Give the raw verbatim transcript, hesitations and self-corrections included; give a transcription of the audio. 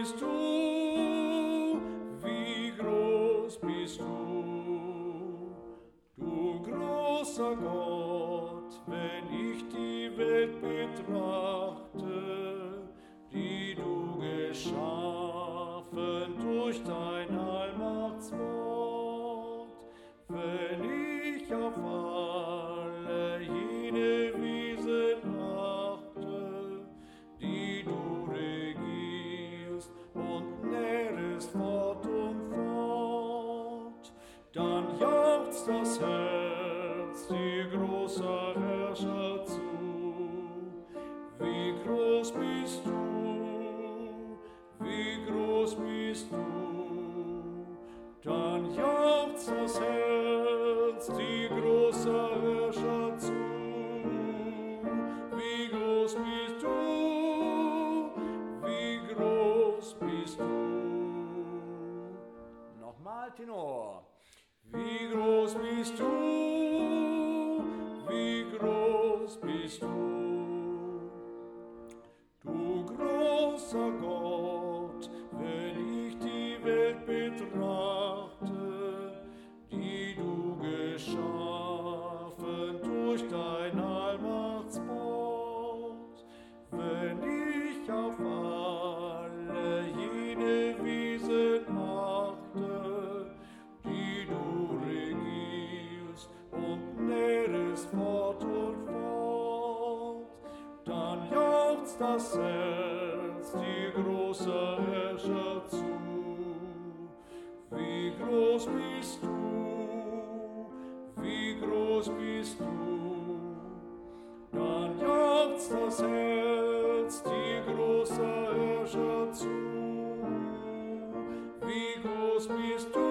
bist du, wie groß bist du, du großer Gott, wenn ich die Welt betrachte, die du geschaffen durch dein Allmachtswort, wenn ich auf alle jene Wesen achte, die du regierst und nährest fort und fort, dann jauchzt das Herz dir großer Herrscher zu. Wie groß bist du, wie groß bist du, dann jauchzt das Herz dir großer Herrscher zu. Wie groß bist du, wie groß bist du. Nochmal Tenor. Wie groß bist du, wie groß bist du, du großer Gott, wenn ich die Welt betrachte, die du geschaffen durch dein Allmachtswort, wenn ich auf alle jene Wesen achte, die du regierst und nährest fort und fort, dann jauchzt das Herz dir großer Herrscher zu. Wie groß bist du, wie groß bist du, dann jauchzt das Herz dir großer Herrscher zu. Wie groß bist du,